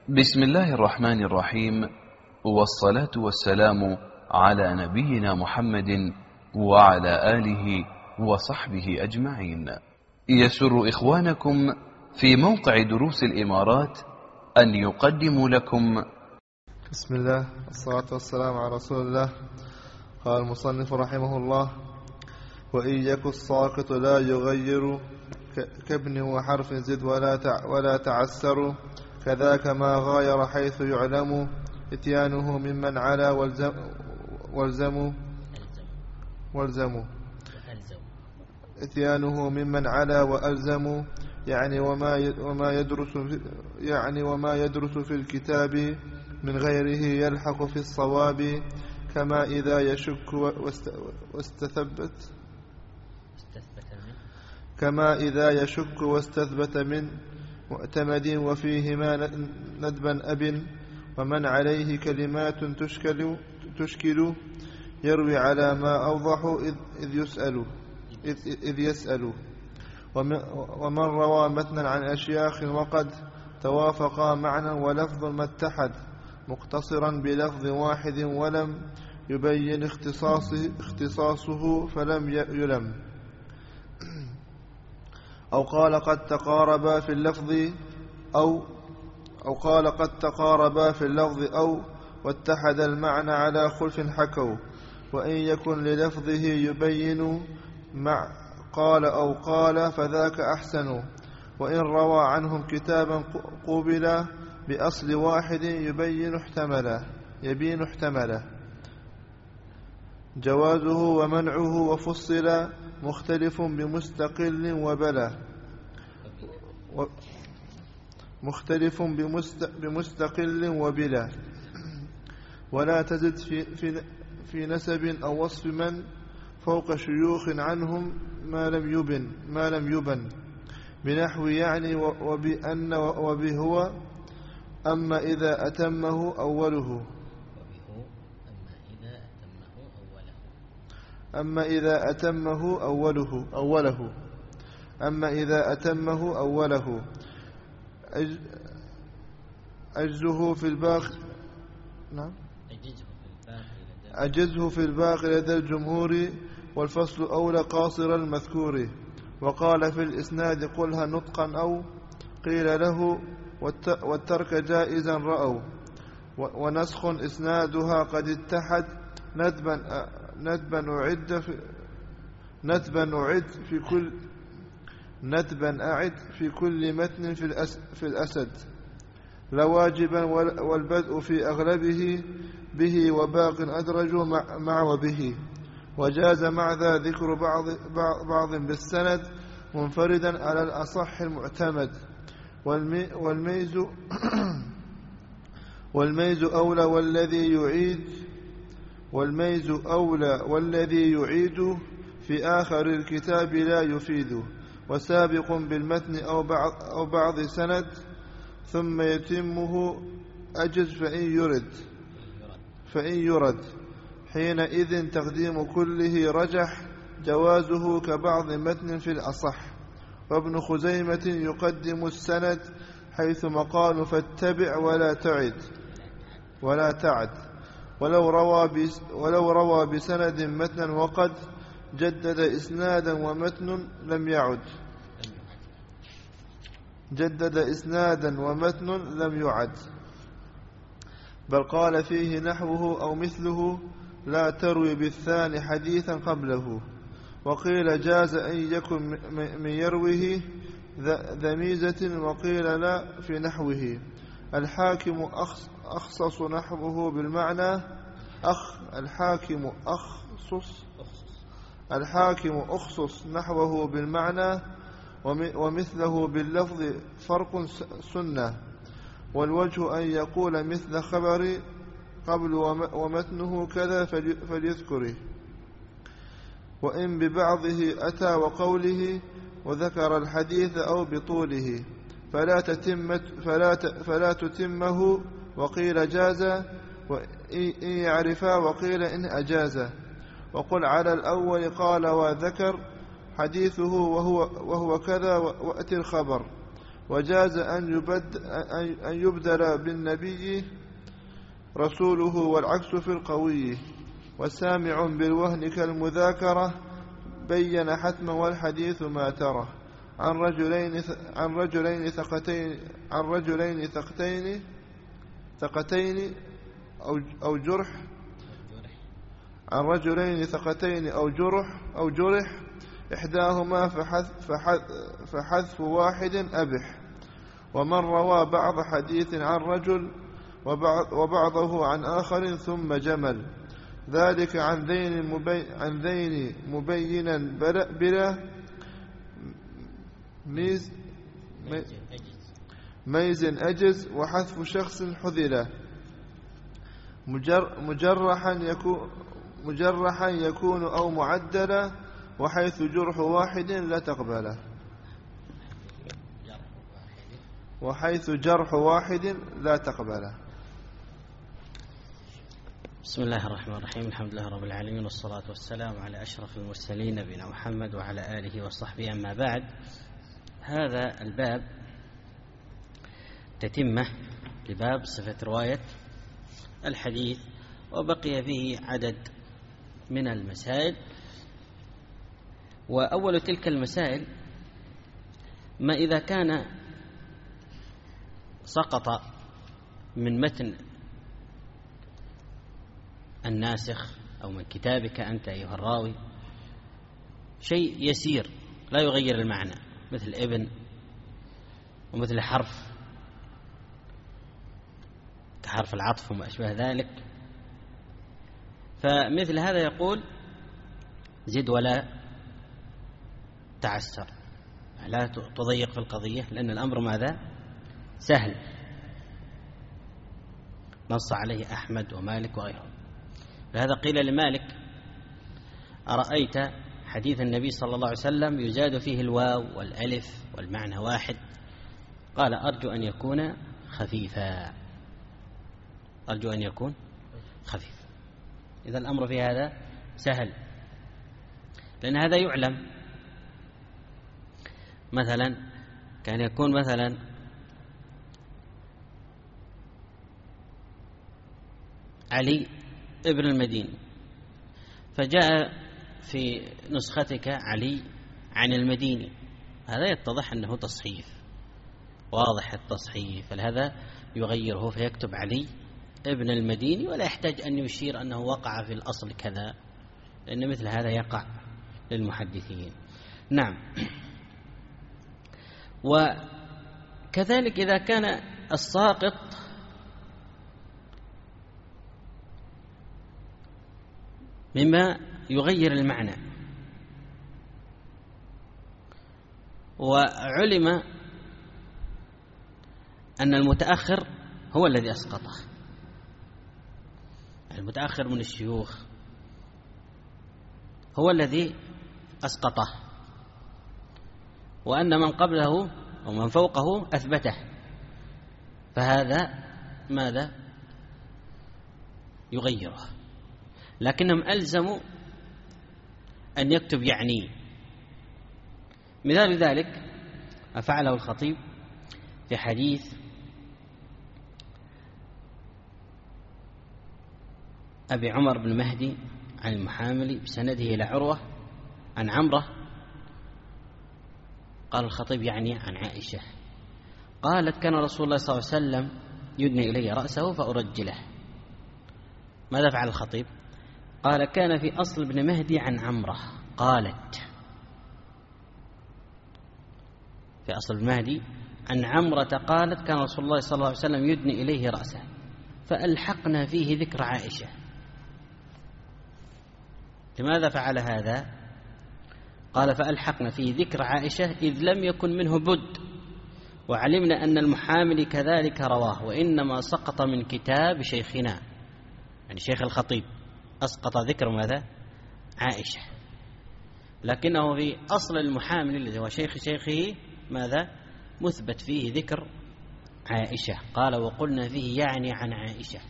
بسم الله الرحمن الرحيم، والصلاة والسلام على نبينا محمد وعلى آله وصحبه أجمعين. يسر إخوانكم في موقع دروس الإمارات أن يقدموا لكم بسم الله والصلاة والسلام على رسول الله. قال المصنف رحمه الله: وإن يك الساقط لا يغير كابن وحرف زد ولا تعسر، كذاك ما غاير حيث يعلم إتيانه ممن علا والزم إتيانه ممن علا وألزم، يعني وما يدرس في الكتاب من غيره يلحق في الصواب، كما إذا يشك واستثبت من معتمد، وفيهما ندبا أب، ومن عليه كلمات تشكل يروي على ما أوضح إذ يسأل، ومن روى متنا عن أشياخ وقد توافقا معنى ولفظ ما اتحد، مقتصرا بلفظ واحد ولم يبين اختصاصه فلم يلم، أو قال قد تقاربا في اللفظ أو واتحد المعنى على خلف حكوا، وإن يكن للفظه يبين مع قال أو قال فذاك أحسن، وإن روى عنهم كتابا قوبلا بأصل واحد يبين احتمله، جوازه ومنعه وفصل مختلف بمستقل وبلا، ولا تزد في نسب أو وصف من فوق شيوخ عنهم ما لم يبن بنحو يعني وبأن وبهو، أما إذا أتمه أوله أما إذا أتمه أوله أجزه في الباقي لدى الجمهور، والفصل أولى قاصر المذكور، وقال في الإسناد قلها نطقا أو قيل له، والترك جائزا رأوا، ونسخ إسنادها قد اتحد ندبا أعد في كل متن في الأسد، لواجبا والبدء في أغلبه به، وباق أدرج مع وبه، وجاز مع ذا ذكر بعض بالسند منفردا على الأصح المعتمد، والميز أولى والذي يعيد في آخر الكتاب لا يفيد، وسابق بالمتن أو بعض سند ثم يتمه أجز فإن يرد حينئذ تقديم كله رجح جوازه كبعض متن في الأصح، وابن خزيمة يقدم السند حيث مقال فاتبع ولا تعد، ولو روى بسند متنا وقد جدد إسنادا ومتن لم يعد، بل قال فيه نحوه أو مثله، لا تروي بالثاني حديثا قبله، وقيل جاز أن يكن من يرويه ذا ميزة، وقيل لا في نحوه. الحاكم أخصص نحوه بالمعنى الحاكم أخصص نحوه بالمعنى، ومثله باللفظ فرق سنة، والوجه أن يقول مثل خبر قبل ومتنه كذا فليذكره، وإن ببعضه أتى وقوله وذكر الحديث أو بطوله فلا تتمه، وقيل جاز، وإن يعرفا وقيل إن أجاز، وقل على الأول قال وذكر حديثه وهو كذا وأتي الخبر، وجاز أن يبدل بالنبي رسوله والعكس في القوي. وسامع بالوهن كالمذاكرة بين حتما والحديث ما ترى. عن رجلين ثقتين أو جرح. عن رجلين ثقتين أو جرح إحداهما فحذف واحد أبح. ومن روى بعض حديث عن رجل وبعضه عن آخر ثم جمل ذلك عن ذين مبينا بلا ميز أجز. وحذف شخص حذله مجرحا يكون أو معدلا. وحيث جرح واحد لا تقبله. وحيث جرح واحد لا تقبله. بسم الله الرحمن الرحيم. الحمد لله رب العالمين، والصلاة والسلام على أشرف المرسلين نبينا محمد وعلى آله وصحبه. أما بعد، هذا الباب تتمة لباب صفة رواية الحديث، وبقي فيه عدد من المسائل. وأول تلك المسائل ما إذا كان سقط من متن الناسخ أو من كتابك أنت أيها الراوي شيء يسير لا يغير المعنى، مثل ابن ومثل حرف كحرف العطف وما أشبه ذلك، فمثل هذا يقول زد ولا تعسر، لا تضيق في القضية، لأن الأمر ماذا؟ سهل، نص عليه أحمد ومالك وغيرهم. لهذا قيل لمالك: أرأيت حديث النبي صلى الله عليه وسلم يزاد فيه الواو والألف والمعنى واحد؟ قال: أرجو أن يكون خفيفا، أرجو أن يكون خفيفا. إذا الأمر في هذا سهل، لأن هذا يعلم. مثلا كان يكون مثلا علي ابن المديني، فجاء في نسختك علي عن المديني، هذا يتضح أنه تصحيف، واضح التصحيف، فهذا يغيره فيكتب علي ابن المديني، ولا يحتاج أن يشير أنه وقع في الأصل كذا، لأن مثل هذا يقع للمحدثين. نعم. وكذلك إذا كان الساقط مما يغير المعنى، وعلم أن المتأخر هو الذي أسقطه، المتأخر من الشيوخ هو الذي أسقطه، وأن من قبله أو من فوقه أثبته، فهذا ماذا؟ يغيره. لكنهم ألزموا أن يكتب يعني. مثال ذلك ما فعله الخطيب في حديث أبي عمر بن مهدي عن المحاملي بسنده إلى عروة عن عمرة، قال الخطيب يعني عن عائشة، قالت: كان رسول الله صلى الله عليه وسلم يدني إلي رأسه فأرجله. ماذا فعل الخطيب؟ قال: كان في أصل ابن مهدي عن عمرة قالت، في أصل ابن مهدي عن عمرة قالت: كان رسول الله صلى الله عليه وسلم يدني إليه رأسه، فألحقنا فيه ذكر عائشة. لماذا فعل هذا؟ قال: فألحقنا فيه ذكر عائشة إذ لم يكن منه بد، وعلمنا أن المحامل كذلك رواه، وإنما سقط من كتاب شيخنا، يعني شيخ الخطيب أسقط ذكر ماذا؟ عائشة، لكنه في أصل المحامل الذي هو شيخ شيخه ماذا؟ مثبت فيه ذكر عائشة. قال: وقلنا فيه يعني عن عائشة.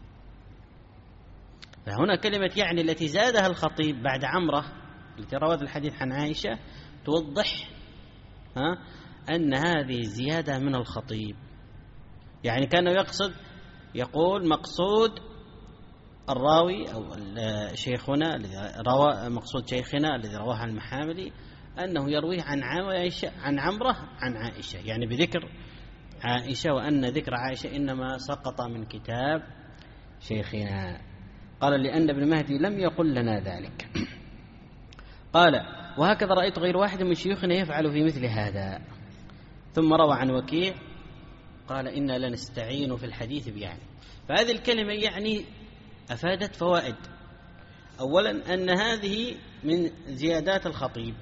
فهنا كلمة يعني التي زادها الخطيب بعد عمرة التي روت الحديث عن عائشة توضح أن هذه زيادة من الخطيب، يعني كان يقصد يقول مقصود الراوي أو شيخنا الذي روى، مقصود شيخنا الذي رواه عن المحاملي أنه يرويه عن عمرة عن عائشة، يعني بذكر عائشة، وأن ذكر عائشة إنما سقط من كتاب شيخنا. قال لأن ابن مهدي لم يقل لنا ذلك. قال وهكذا رأيت غير واحد من شيوخنا يفعل في مثل هذا. ثم روى عن وكيع قال إنا لنستعين في الحديث بيعني. فهذه الكلمة يعني أفادت فوائد. أولا أن هذه من زيادات الخطيب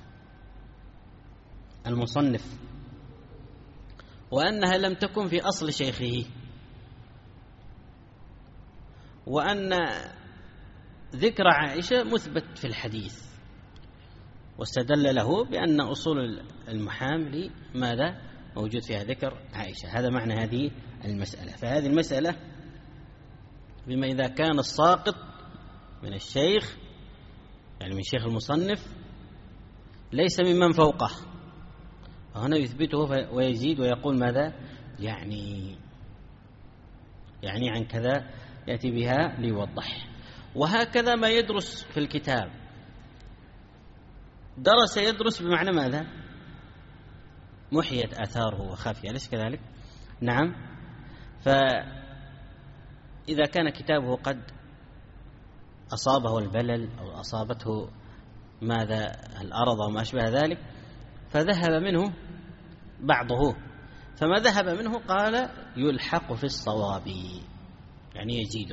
المصنف، وأنها لم تكن في أصل شيخه، وأن ذكر عائشة مثبت في الحديث، واستدل له بأن أصول المحامل ماذا موجود فيها ذكر عائشة. هذا معنى هذه المسألة. فهذه المسألة بما إذا كان الساقط من الشيخ يعني من شيخ المصنف ليس ممن فوقه، فهنا يثبته ويزيد ويقول ماذا يعني عن كذا، يأتي بها ليوضح. وهكذا ما يدرس في الكتاب، درس يدرس بمعنى ماذا؟ محيت آثاره وخافية، أليس كذلك؟ نعم. فإذا كان كتابه قد أصابه البلل أو أصابته ماذا الأرض وما أشبه ذلك فذهب منه بعضه، فما ذهب منه قال يلحق في الصواب، يعني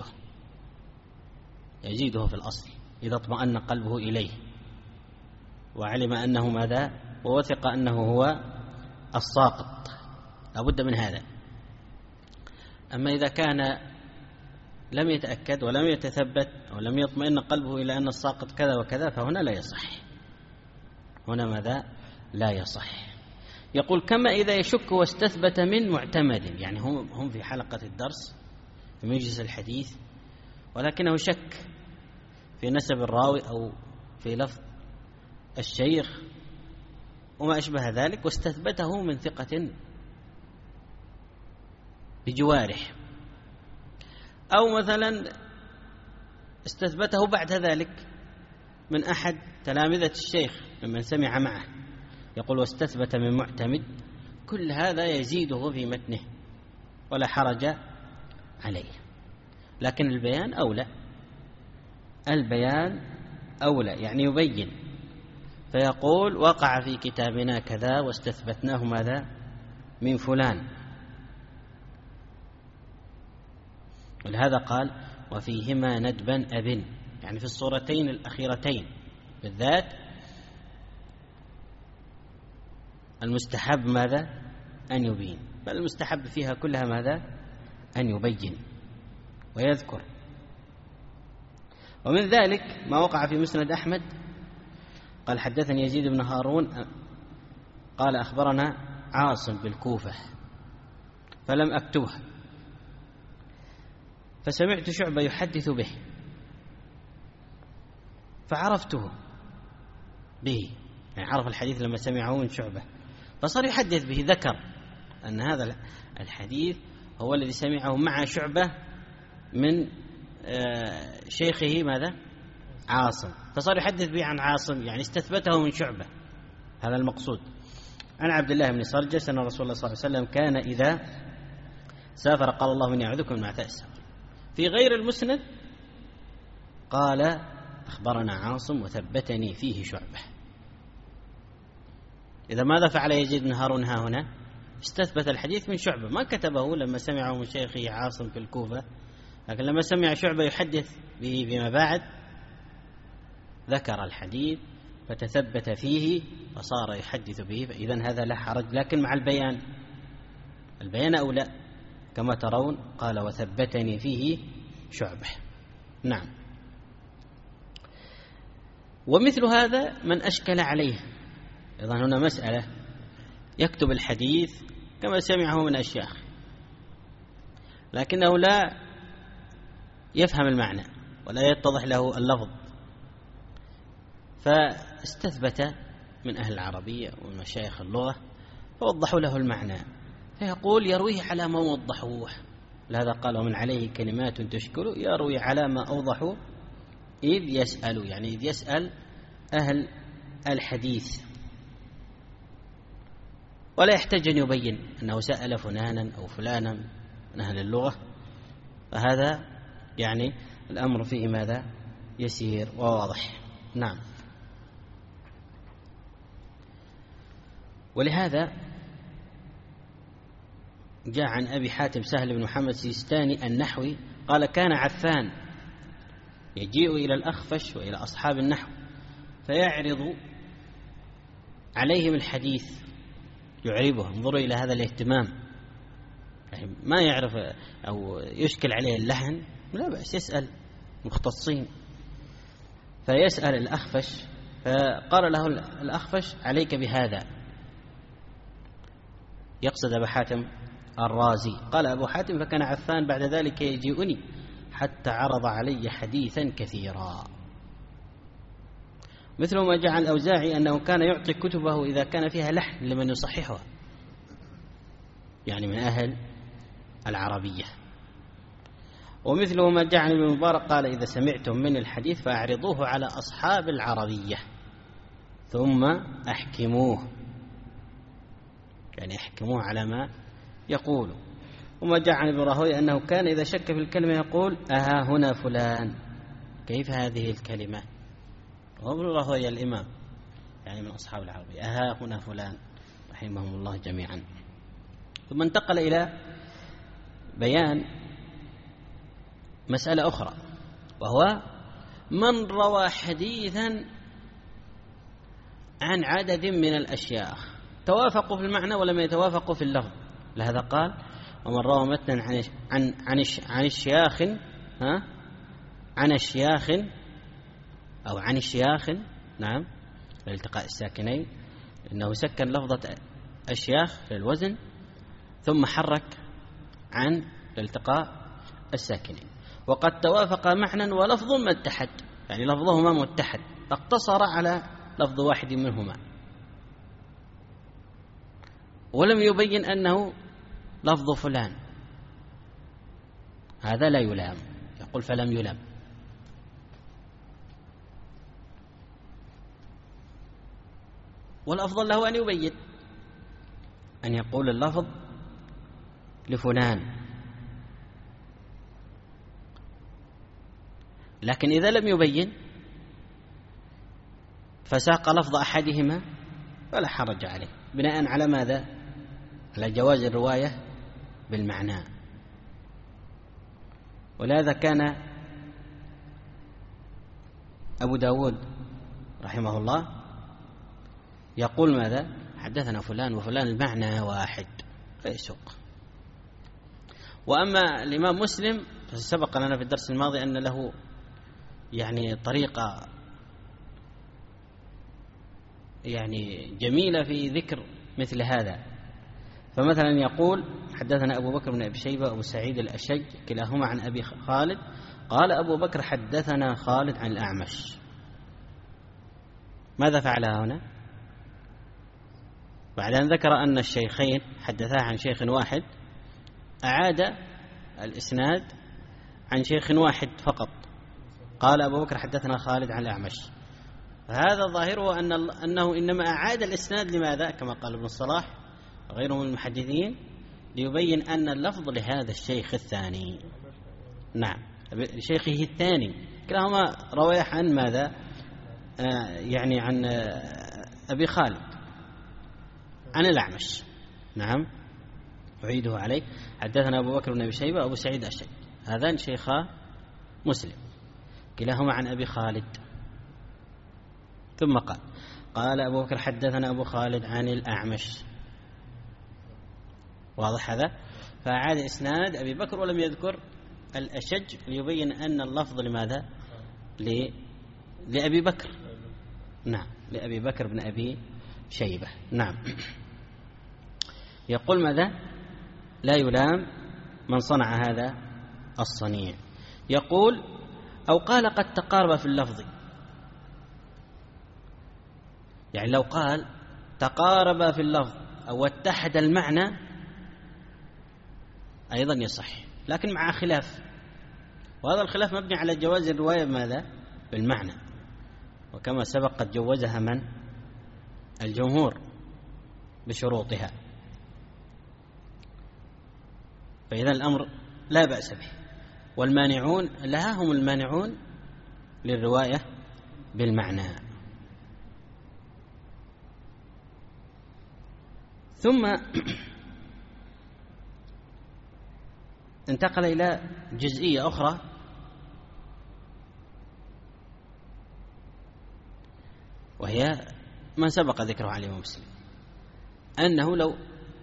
يزيده في الأصل إذا اطمأن قلبه إليه وعلم أنه ماذا ووثق أنه هو الساقط، لابد من هذا. أما إذا كان لم يتأكد ولم يتثبت ولم يطمئن قلبه إلى أن الساقط كذا وكذا فهنا لا يصح، هنا ماذا لا يصح. يقول كما إذا يشك واستثبت من معتمد، يعني هم في حلقة الدرس في مجلس الحديث ولكنه شك في نسب الراوي أو في لفظ الشيخ وما أشبه ذلك، واستثبته من ثقة بجوارح، أو مثلا استثبته بعد ذلك من أحد تلامذة الشيخ ممن سمع معه، يقول واستثبت من معتمد، كل هذا يزيده في متنه ولا حرج عليه. لكن البيان أولى، يعني يبين، فيقول وقع في كتابنا كذا واستثبتناه ماذا من فلان. ولهذا قال وفيهما ندبا أبن، يعني في الصورتين الأخيرتين بالذات المستحب ماذا أن يبين، بل المستحب فيها كلها ماذا أن يبين ويذكر. ومن ذلك ما وقع في مسند أحمد قال حدثني يزيد بن هارون قال أخبرنا عاصم بالكوفة فلم أكتبه، فسمعت شعبة يحدث به فعرفته به، يعني عرف الحديث لما سمعه من شعبة فصار يحدث به، ذكر أن هذا الحديث هو الذي سمعه مع شعبة من شيخه ماذا عاصم، فصار يحدث به عن عاصم، يعني استثبته من شعبة. هذا المقصود. عن عبد الله بن سرجس أن رسول الله صلى الله عليه وسلم كان إذا سافر قال اللهم إني أعوذ من عثاء السفر. في غير المسند قال أخبرنا عاصم وثبتني فيه شعبة. إذا ماذا فعل يزيد بن هارون ها هنا؟ استثبت الحديث من شعبة، ما كتبه لما سمعه من شيخه عاصم في الكوفة، لكن لما سمع شعبة يحدث به بما بعد ذكر الحديث فتثبت فيه فصار يحدث به، فإذن هذا لا حرج، لكن مع البيان أولى كما ترون. قال وثبتني فيه شعبة. نعم. ومثل هذا من أشكل عليه، إذن هنا مسألة يكتب الحديث كما سمعه من أشياخ لكنه لا يفهم المعنى ولا يتضح له اللفظ، فاستثبت من أهل العربية ومن مشايخ اللغة فوضحوا له المعنى، فيقول يرويه على ما وضحوه. لهذا قال ومن عليه كلمات تشكل يروي على ما أوضحوا إذ يسأل، يعني إذ يسأل أهل الحديث، ولا يحتاج أن يبين أنه سأل فلانا أو فلانا من أهل اللغة، فهذا يعني الأمر فيه ماذا يسير وواضح. نعم. ولهذا جاء عن أبي حاتم سهل بن محمد السيستاني النحوي قال كان عفان يجيء إلى الأخفش وإلى أصحاب النحو فيعرض عليهم الحديث، يعربه. انظروا إلى هذا الاهتمام، يعني ما يعرف أو يشكل عليه اللحن، لا بأس يسأل مختصين. فيسأل الأخفش، فقال له الأخفش عليك بهذا، يقصد أبو حاتم الرازي. قال أبو حاتم فكان عفان بعد ذلك يجيئني حتى عرض علي حديثا كثيرا. مثل ما جاء عن الأوزاعي أنه كان يعطي كتبه إذا كان فيها لحن لمن يصححها، يعني من أهل العربية. ومثله ما جاء عن ابن مبارك قال إذا سمعتم من الحديث فأعرضوه على أصحاب العربية ثم أحكموه، يعني احكموه على ما يقول. وما جاء عن ابن راهويه أنه كان إذا شك في الكلمة يقول أها هنا فلان، كيف هذه الكلمة؟ وابن راهويه الإمام يعني من أصحاب العربية، أها هنا فلان رحمهم الله جميعا. ثم انتقل إلى بيان مسألة أخرى، وهو من روى حديثا عن عدد من الأشياخ توافقوا في المعنى ولم يتوافقوا في اللفظ. لهذا قال ومن روى متنا عن الشياخ عن الشياخ أو عن الشياخ، نعم لالتقاء الساكنين، إنه سكن لفظة الشياخ للوزن ثم حرك عن لالتقاء الساكنين. وقد توافق معنى ولفظ ما اتحد، يعني لفظهما متحد، فاقتصر على لفظ واحد منهما ولم يبين أنه لفظ فلان، هذا لا يلام، يقول فلم يلام. والأفضل له أن يبين، أن يقول اللفظ لفلان. لكن إذا لم يبين فساق لفظ أحدهما فلا حرج عليه، بناء على ماذا؟ على جواز الرواية بالمعنى. ولهذا كان أبو داود رحمه الله يقول ماذا؟ حدثنا فلان وفلان المعنى واحد فيسوق. وأما الإمام مسلم فسبق لنا في الدرس الماضي أن له يعني طريقة يعني جميلة في ذكر مثل هذا. فمثلا يقول حدثنا أبو بكر بن أبي شيبة وأبو سعيد الأشج كلاهما عن أبي خالد قال أبو بكر حدثنا خالد عن الأعمش. ماذا فعل هنا؟ بعد أن ذكر أن الشيخين حدثا عن شيخ واحد أعاد الإسناد عن شيخ واحد فقط، قال أبو بكر حدثنا خالد عن الأعمش. فهذا ظاهره أنه إنما أعاد الإسناد لماذا؟ كما قال ابن الصلاح وغيره من المحدثين ليبين أن اللفظ لهذا الشيخ الثاني، نعم لشيخه الثاني. كلاهما رواية عن ماذا؟ يعني عن أبي خالد عن الأعمش. نعم أعيده عليك، حدثنا أبو بكر بن أبي شيبة وأبو سعيد الأشج، هذان شيخا مسلم كلاهما عن أبي خالد. ثم قال أبو بكر حدثنا أبو خالد عن الأعمش، واضح هذا؟ فأعاد إسناد أبي بكر ولم يذكر الأشج ليبين أن اللفظ لماذا؟ لأبي بكر، نعم لأبي بكر بن أبي شيبة. نعم يقول ماذا؟ لا يلام من صنع هذا الصنيع. يقول أو قال قد تقارب في اللفظ، يعني لو قال تقارب في اللفظ أو اتحد المعنى أيضا يصح، لكن مع خلاف، وهذا الخلاف مبني على جواز الرواية بماذا؟ بالمعنى، وكما سبق قد جوزها من؟ الجمهور بشروطها، فإذا الأمر لا بأس به. والمانعون لها هم المانعون للرواية بالمعنى. ثم انتقل إلى جزئية أخرى وهي ما سبق ذكره على الإمام مسلم، أنه لو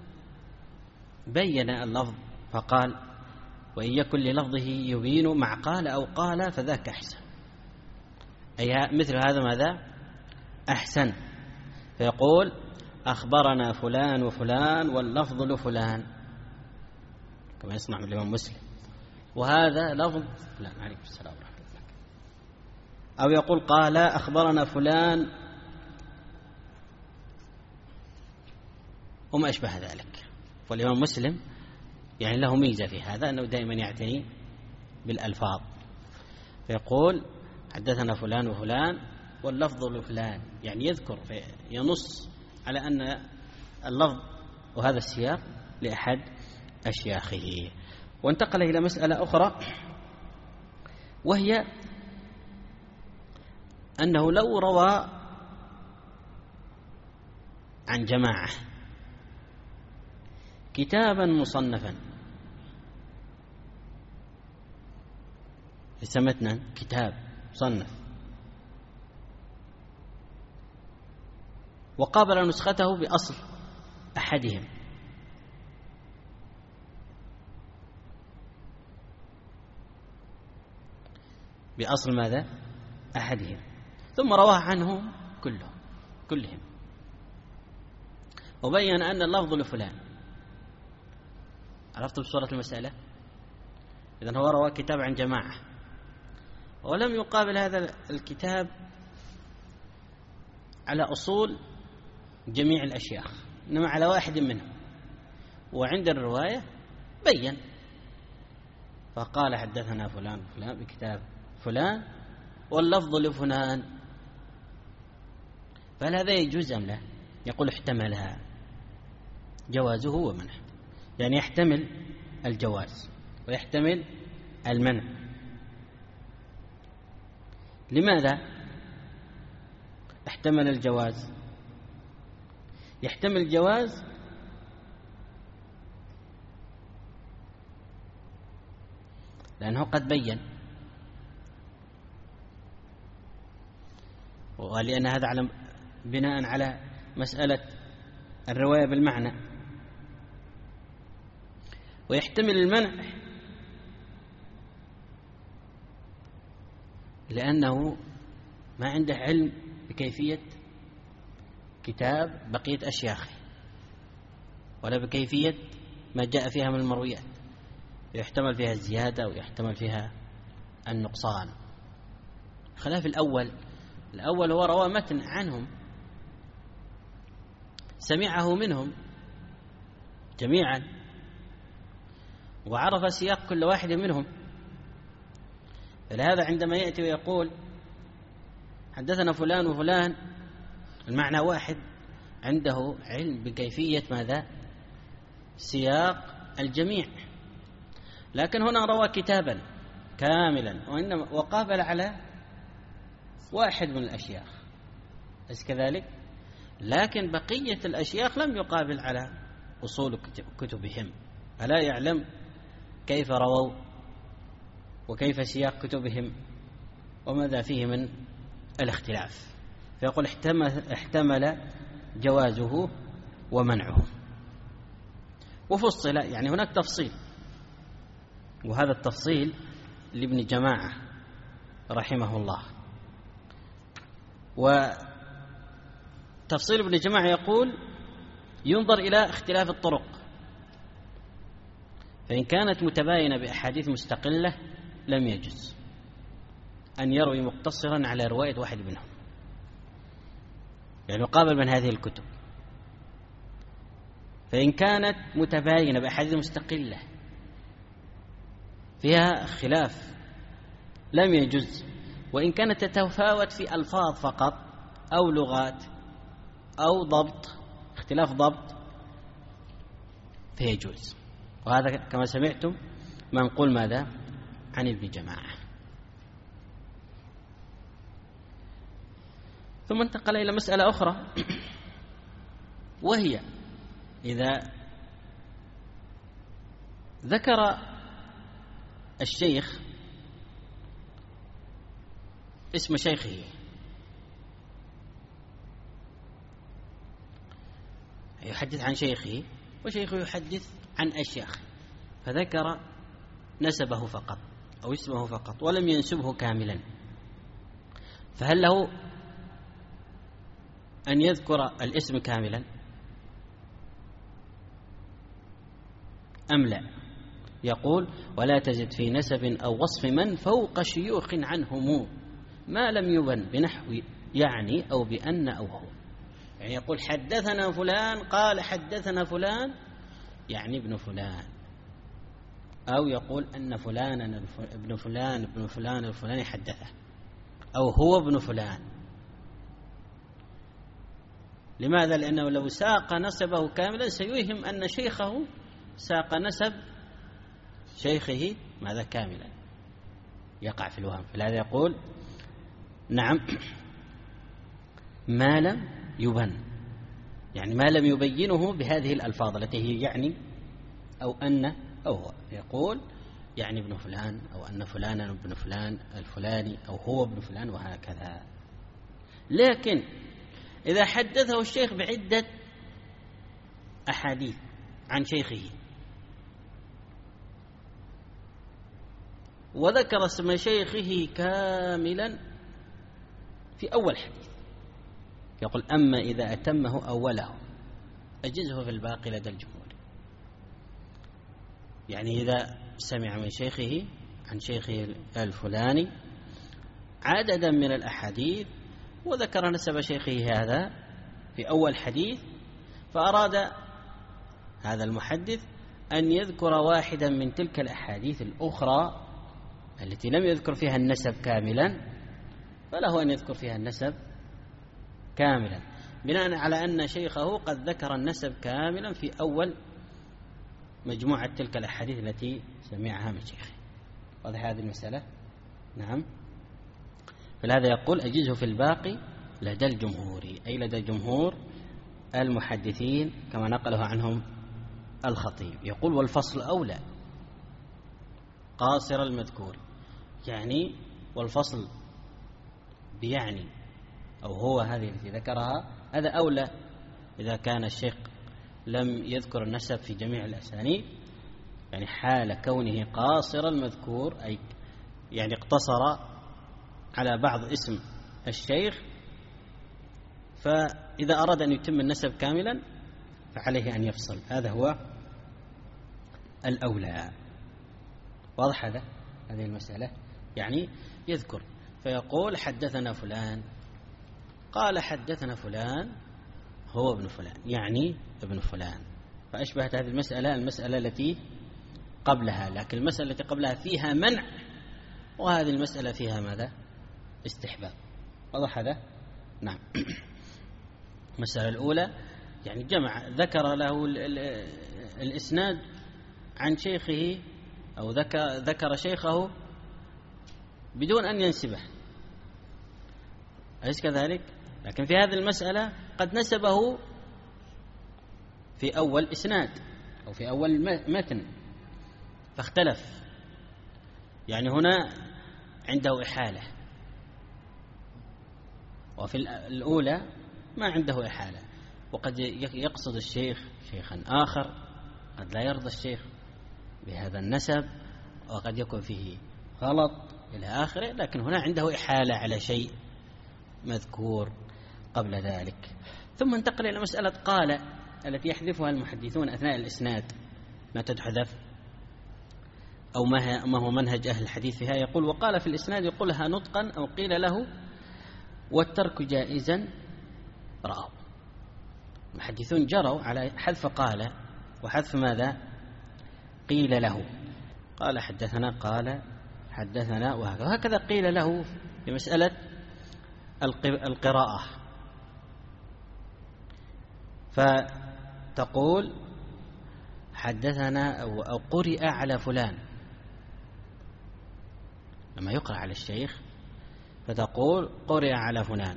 بين اللفظ فقال وإن يكن للفظه يبين مع قال أو قال فذاك أحسن، أي مثل هذا ماذا؟ أحسن، فيقول أخبرنا فلان وفلان واللفظ لفلان كما يصنع الإمام مسلم، وهذا لفظ فلان عليكم السلام ورحمة الله. أو يقول قال أخبرنا فلان وما أشبه ذلك. والإمام مسلم يعني له ميزة في هذا أنه دائما يعتني بالألفاظ، فيقول حدثنا فلان وفلان واللفظ لفلان، يعني يذكر ينص على أن اللفظ وهذا السياق لأحد أشياخه. وانتقل إلى مسألة أخرى وهي أنه لو روى عن جماعة كتابا مصنفا سمتنا كتاب مصنف وقابل نسخته بأصل أحدهم، بأصل ماذا؟ أحدهم، ثم رواه عنهم كلهم وبين أن اللفظ لفلان. عرفتم صورة المسألة؟ إذن هو روى كتاب عن جماعة ولم يقابل هذا الكتاب على أصول جميع الأشياخ، إنما على واحد منهم، وعند الرواية بين فقال حدثنا فلان وفلان بكتاب فلان واللفظ لفلان، فهل هذا يجوز أم لا؟ يقول احتملها، جوازه ومنعه، يعني يحتمل الجواز ويحتمل المنع. لماذا احتمل الجواز؟ يحتمل الجواز لأنه قد بين، ولأن هذا على بناء على مسألة الرواية بالمعنى. ويحتمل المنع لأنه ما عنده علم بكيفية كتاب بقية أشياخه ولا بكيفية ما جاء فيها من المرويات، يحتمل فيها الزيادة ويحتمل فيها النقصان، خلاف الأول هو روى متن عنهم سمعه منهم جميعا وعرف سياق كل واحد منهم، فلهذا عندما يأتي ويقول حدثنا فلان وفلان المعنى واحد، عنده علم بكيفية ماذا؟ سياق الجميع. لكن هنا روى كتابا كاملا وإنما وقابل على واحد من الأشياخ، أليس كذلك؟ لكن بقية الأشياخ لم يقابل على أصول كتبهم، ألا يعلم كيف رووا وكيف سياق كتبهم وماذا فيه من الاختلاف، فيقول احتمل جوازه ومنعه. وفصل، يعني هناك تفصيل، وهذا التفصيل لابن جماعة رحمه الله. وتفصيل ابن جماعة يقول ينظر إلى اختلاف الطرق، فإن كانت متباينة بأحاديث مستقلة لم يجوز أن يروي مقتصرا على رواية واحد منهم، يعني يقابل من هذه الكتب. فإن كانت متباينة بأحاديث مستقلة فيها خلاف لم يجوز، وإن كانت تتفاوت في ألفاظ فقط أو لغات أو ضبط، اختلاف ضبط، فيجوز. وهذا كما سمعتم منقول ماذا؟ عن ابن جماعة. ثم انتقل إلى مسألة أخرى، وهي إذا ذكر الشيخ اسم شيخه، يحدث عن شيخه وشيخه يحدث عن أشياخه، فذكر نسبه فقط أو اسمه فقط ولم ينسبه كاملا، فهل له أن يذكر الاسم كاملا أم لا؟ يقول: ولا تزد في نسب أو وصف من فوق شيوخ عنهم ما لم يبن بنحو يعني أو بأن أو هو. يعني يقول حدثنا فلان قال حدثنا فلان يعني ابن فلان، أو يقول أن فلانا ابن فلان ابن فلان الفلاني حدثه، أو هو ابن فلان. لماذا؟ لأنه لو ساق نسبه كاملا سيوهم أن شيخه ساق نسب شيخه ماذا كاملا، يقع في الوهم. فلهذا يقول نعم ما لم يبن، يعني ما لم يبينه بهذه الألفاظ التي هي يعني أو أن أو هو، يقول يعني ابن فلان أو أن فلانا ابن فلان الفلاني أو هو ابن فلان وهكذا. لكن إذا حدثه الشيخ بعدة أحاديث عن شيخه وذكر اسم شيخه كاملا في أول حديث، يقول أما إذا أتمه أوله أجزه في الباقي لدى الجمهور. يعني إذا سمع من شيخه عن شيخه الفلاني عددا من الأحاديث وذكر نسب شيخه هذا في أول حديث، فأراد هذا المحدث أن يذكر واحدا من تلك الأحاديث الأخرى التي لم يذكر فيها النسب كاملا، فله أن يذكر فيها النسب كاملا بناء على أن شيخه قد ذكر النسب كاملا في أول مجموعة تلك الأحاديث التي سمعها من شيخه. واضح هذه المسألة؟ نعم. فلهذا يقول أجزه في الباقي لدى الجمهور، أي لدى جمهور المحدثين كما نقله عنهم الخطيب. يقول والفصل أولى قاصر المذكور، يعني والفصل بيعني أو هو هذه التي ذكرها هذا أولى إذا كان الشيخ لم يذكر النسب في جميع الأسانيد، يعني حال كونه قاصر المذكور أي يعني اقتصر على بعض اسم الشيخ، فإذا أراد أن يتم النسب كاملا فعليه أن يفصل، هذا هو الأولى. واضح هذه المسألة؟ يعني يذكر فيقول حدثنا فلان قال حدثنا فلان هو ابن فلان يعني ابن فلان، فأشبهت هذه المسألة التي قبلها، لكن المسألة التي قبلها فيها منع وهذه المسألة فيها ماذا؟ استحباب. واضح هذا؟ نعم. المسألة الأولى يعني جمع ذكر له الإسناد عن شيخه أو ذكر شيخه بدون أن ينسبه، أليس كذلك؟ لكن في هذه المسألة قد نسبه في أول إسناد أو في أول متن فاختلف، يعني هنا عنده إحالة، وفي الأولى ما عنده إحالة، وقد يقصد الشيخ شيخا آخر، قد لا يرضى الشيخ بهذا النسب وقد يكون فيه غلط إلى آخره، لكن هنا عنده إحالة على شيء مذكور قبل ذلك. ثم انتقل إلى مسألة قال التي يحذفها المحدثون أثناء الإسناد، ما تحذف أو ما هو منهج أهل الحديث فيها. يقول وقال في الإسناد يقولها نطقا أو قيل له والترك جائزا رأوا. المحدثون جروا على حذف قال وحذف ماذا؟ قيل له. قال حدثنا وهكذا قيل له في مسألة القراءة، فتقول حدثنا أو قرئ على فلان، لما يقرأ على الشيخ فتقول قرئ على فلان.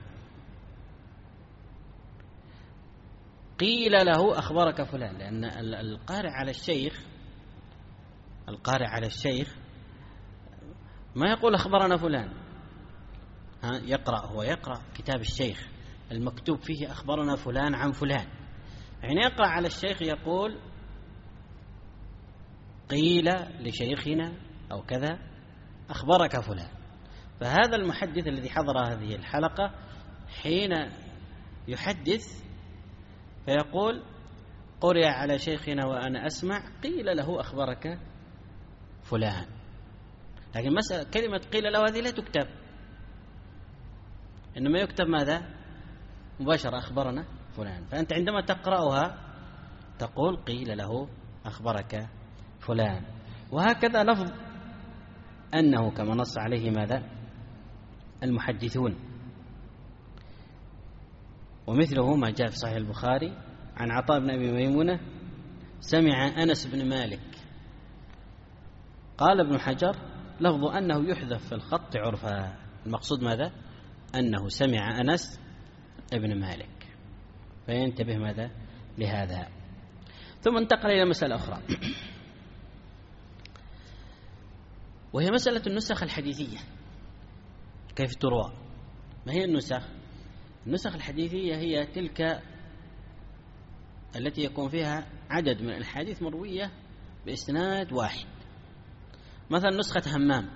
قيل له أخبرك فلان، لأن القارئ على الشيخ ما يقول أخبرنا فلان، هو يقرأ كتاب الشيخ المكتوب فيه أخبرنا فلان عن فلان، يعني يقرأ على الشيخ يقول قيل لشيخنا أو كذا أخبرك فلان. فهذا المحدث الذي حضر هذه الحلقة حين يحدث فيقول قرئ على شيخنا وأنا أسمع قيل له أخبرك فلان، لكن كلمة قيل له هذه لا تكتب، إنما يكتب ماذا؟ مباشرة أخبرنا فلان. فأنت عندما تقرأها تقول قيل له أخبرك فلان. وهكذا لفظ أنه كما نص عليه ماذا؟ المحدثون. ومثله ما جاء في صحيح البخاري عن عطاء بن أبي ميمونة سمع أنس بن مالك. قال ابن حجر لفظ أنه يحذف في الخط عرفا، المقصود ماذا؟ أنه سمع أنس ابن مالك، فينتبه ماذا لهذا. ثم انتقل إلى مسألة أخرى وهي مسألة النسخ الحديثية، كيف تروى؟ ما هي النسخ؟ النسخ الحديثية هي تلك التي يكون فيها عدد من الحديث مروية بإسناد واحد. مثلا نسخة همام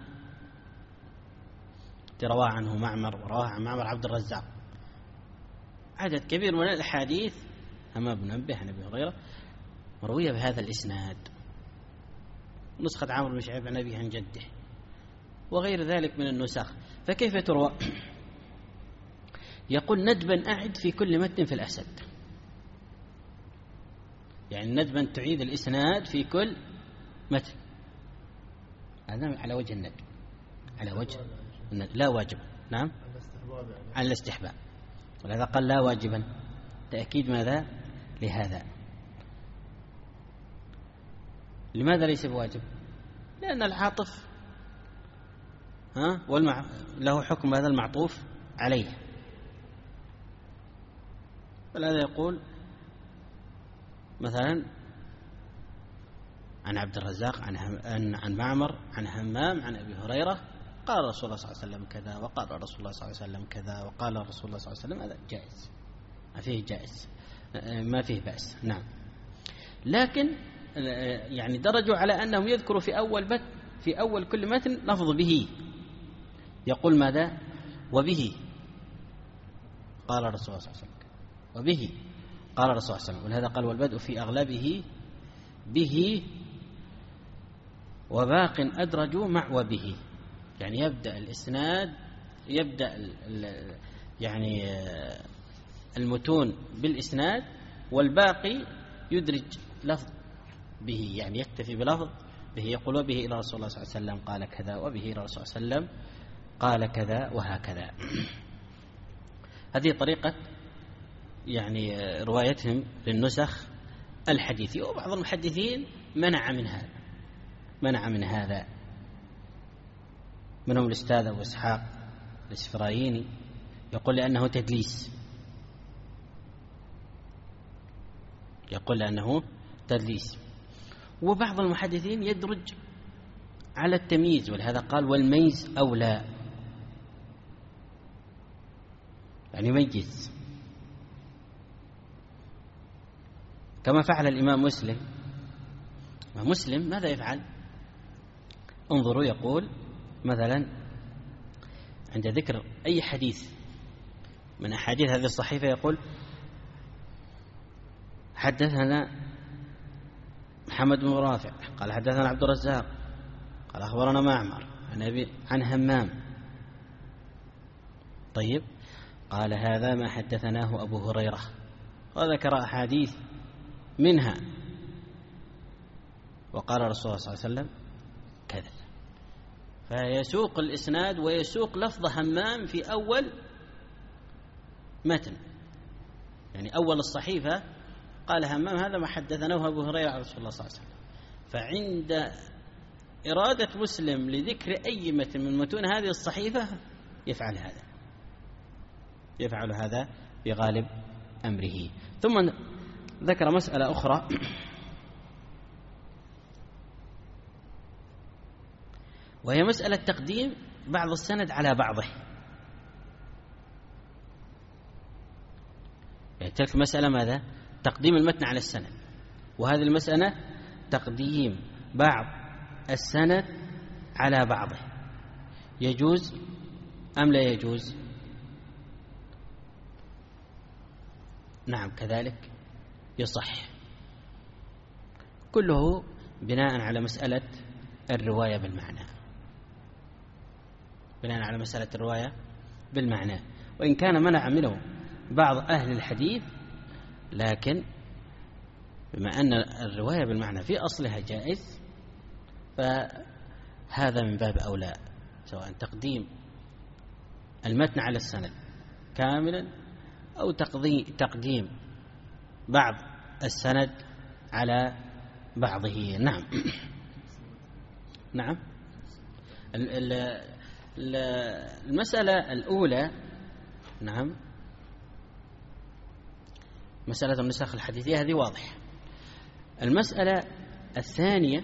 رواه عنه معمر ورواه عن معمر عبد الرزاق، عدد كبير من الأحاديث همام بن منبه عن أبي هريرة مروية بهذا الإسناد. نسخة عمرو بن شعيب عن أبيه عن جده وغير ذلك من النسخ. فكيف تروى؟ يقول ندبا أعد في كل متن في الأسد، يعني ندبا تعيد الإسناد في كل متن، هذا على وجه الندب، على وجه الندب لا واجب. نعم على الاستحباب، ولهذا قال لا واجبا، تأكيد ماذا لهذا. لماذا ليس بواجب؟ لأن العاطف له حكم هذا المعطوف عليه. فلهذا يقول مثلا عن عبد الرزاق عن معمر عن همام عن أبي هريرة قال رسول الله صلى الله عليه وسلم كذا، وقال رسول الله صلى الله عليه وسلم كذا، وقال رسول الله صلى الله عليه وسلم، هذا جائز، ما فيه جائز، ما فيه بأس. نعم، لكن يعني درجوا على أنهم يذكروا في أول كل متن لفظ به، يقول ماذا؟ وبه قال رسول الله صلى الله عليه وسلم، وبه قال رسول الله صلى الله عليه وسلم. ولهذا قال والبدء في أغلبه به وباق أدرج مع وبه، يعني يبدأ الإسناد يعني المتون بالإسناد، والباقي يدرج لفظ به، يعني يكتفي بلفظ به، يقول وبه إلى رسول الله صلى الله عليه وسلم قال كذا، وبه إلى رسول الله صلى الله عليه وسلم قال كذا، وهكذا. هذه طريقة يعني روايتهم للنسخ الحديثي. وبعض المحدثين منع من هذا، منهم الأستاذ أبو إسحاق الإسفرايني يقول لأنه تدليس، وبعض المحدثين يدرج على التمييز، ولهذا قال والميز أولى، يعني يميز، كما فعل الإمام مسلم. ماذا يفعل؟ انظروا، يقول مثلا عند ذكر أي حديث من أحاديث هذه الصحيفة يقول حدثنا محمد بن رافع قال حدثنا عبد الرزاق قال أخبرنا معمر عن همام. طيب، قال هذا ما حدثناه أبو هريرة، وذكر أحاديث منها وقال رسول الله صلى الله عليه وسلم كذا، فيسوق الإسناد ويسوق لفظ همام في أول متن، يعني أول الصحيفة قال همام هذا ما حدثناه أبو هريرة عن رسول الله صلى الله عليه وسلم. فعند إرادة مسلم لذكر أي متن من متون هذه الصحيفة يفعل هذا بغالب أمره. ثم ذكر مسألة أخرى وهي مسألة تقديم بعض السند على بعضه. يعني تلك المسألة ماذا؟ تقديم المتن على السند، وهذه المسألة تقديم بعض السند على بعضه، يجوز أم لا يجوز؟ نعم كذلك يصح، كله بناء على مسألة الرواية بالمعنى، بناء على مسألة الرواية بالمعنى، وإن كان منع منه بعض أهل الحديث، لكن بما أن الرواية بالمعنى في أصلها جائز فهذا من باب أولى، سواء تقديم المتن على السند كاملا أو تقديم بعض السند على بعضه. نعم. نعم. المسألة الأولى نعم مسألة النسخ الحديثية هذه واضح. المسألة الثانية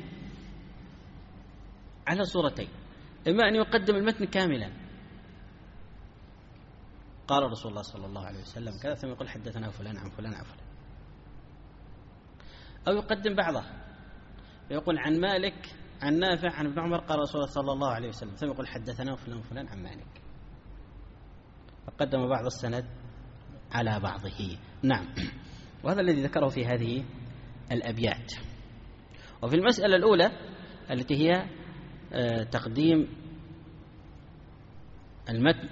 على صورتين، إما أن يقدم المتن كاملا، قال رسول الله صلى الله عليه وسلم كذا ثم يقول حدثنا فلان عن فلان عن فلان، أو يقدم بعضه يقول عن مالك عن نافع عن ابن عمر قال رسول الله صلى الله عليه وسلم ثم يقول حدثنا فلان فلان عن مالك، فقدم بعض السند على بعضه. نعم، وهذا الذي ذكره في هذه الأبيات. وفي المسألة الأولى التي هي تقديم المتن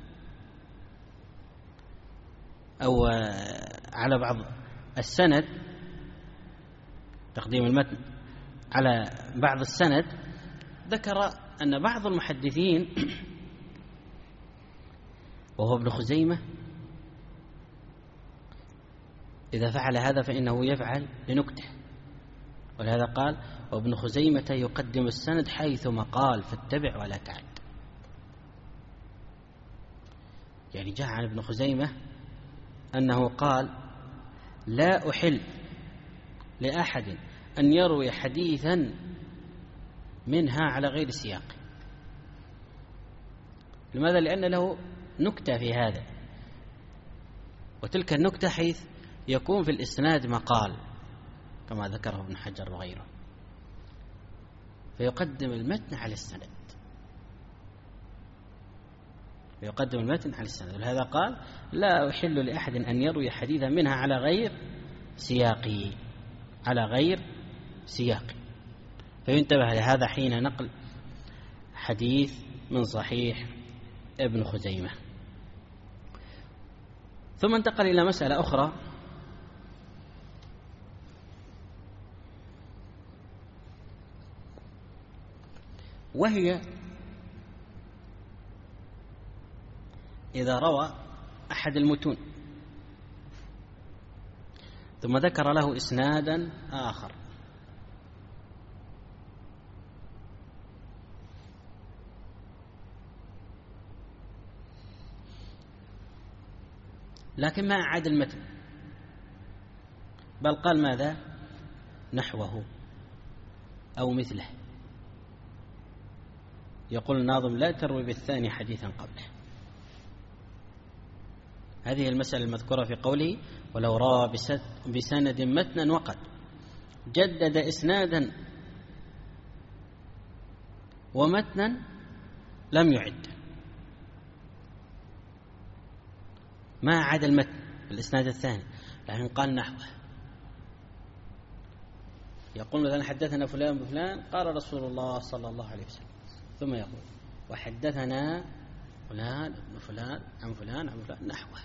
أو على بعض السند، تقديم المتن على بعض السند، ذكر أن بعض المحدثين وهو ابن خزيمة إذا فعل هذا فإنه يفعل لنكته، ولهذا قال وابن خزيمة يقدم السند حيثما قال فاتبع ولا تعد. يعني جاء عن ابن خزيمة أنه قال لا أحل لأحد أن يروي حديثا منها على غير سياق. لماذا؟ لأن له نكتة في هذا، وتلك النكتة حيث يكون في الإسناد مقال كما ذكره ابن حجر وغيره، فيقدم المتن على السند، فيقدم المتن على السند. ولهذا قال لا أحل لأحد أن يروي حديثا منها على غير سياقه، على غير سياقه. فينتبه لهذا حين نقل حديث من صحيح ابن خزيمة. ثم انتقل إلى مسألة أخرى وهي إذا روى أحد المتون ثم ذكر له إسنادا آخر، لكن ما أعاد المتن، بل قال ماذا؟ نحوه أو مثله. يقول الناظم لا تروي بالثاني حديثا قبله. هذه المسألة المذكورة في قوله ولو روى بسند متنا وقد جدد إسنادا ومتنا لم يعد، ما عاد المتن الإسناد الثاني، لكن قال نحوه. يقول مثلا حدثنا فلان بفلان قال رسول الله صلى الله عليه وسلم، ثم يقول وحدثنا فلان ابن فلان عن فلان عن فلان نحوه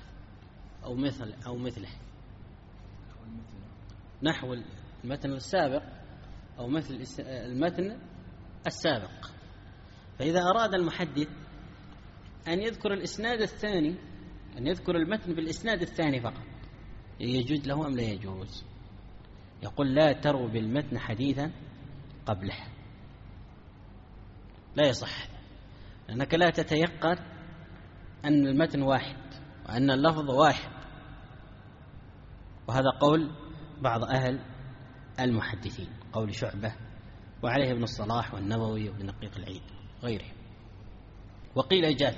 أو مثله، نحو المتن السابق أو مثل المتن السابق. فإذا أراد المحدث أن يذكر الإسناد الثاني، أن يذكر المتن بالإسناد الثاني فقط، يجوز له أم لا يجوز؟ يقول لا ترو بالمتن حديثا قبله، لا يصح، لأنك لا تتيقن أن المتن واحد وأن اللفظ واحد، وهذا قول بعض أهل المحدثين، قول شعبة وعليه ابن الصلاح والنووي وابن دقيق العيد غيره. وقيل جات